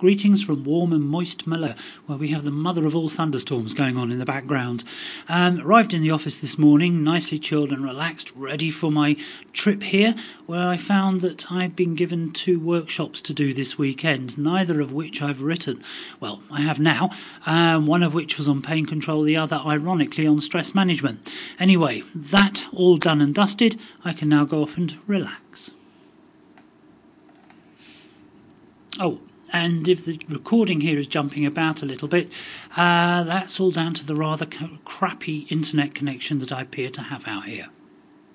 Greetings from warm and moist Malaya, where we have the mother of all thunderstorms going on in the background. Arrived in the office this morning, nicely chilled and relaxed, ready for my trip here, where I found that I've been given 2 workshops to do this weekend, neither of which I've written. Well, I have now, one of which was on pain control, the other, ironically, on stress management. Anyway, that all done and dusted, I can now go off and relax. Oh, and if the recording here is jumping about a little bit, that's all down to the rather crappy internet connection that I appear to have out here.